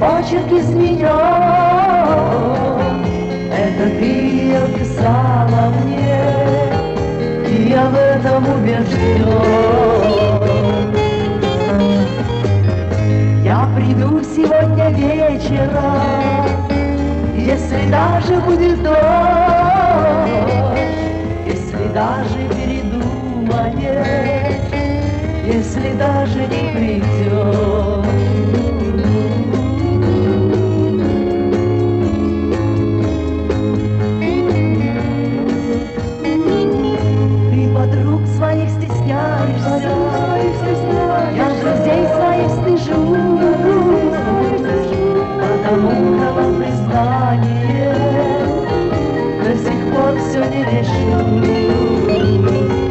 почерки с меня. Это ты описала мне, и я в этом убежден. Я приду сегодня вечером, если даже будет дождь, если даже передумает, если даже не придет. Ты подруг своих стесняешься, я друзей своих стыжусь, потому дала признание, до сих пор все не решу.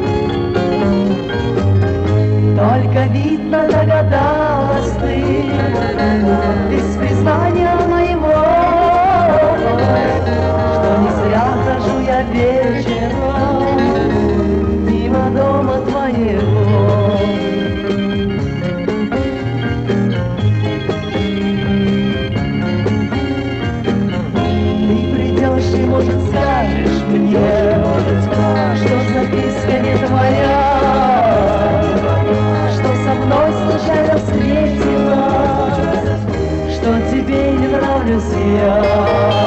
Только видно догадалась ты, без признания моего, что не зря хожу я вечером мимо дома твоего. Ты придешь и, может, скажешь мне, что записка не твоя, мной случайно встретила, что тебе не нравлюсь я.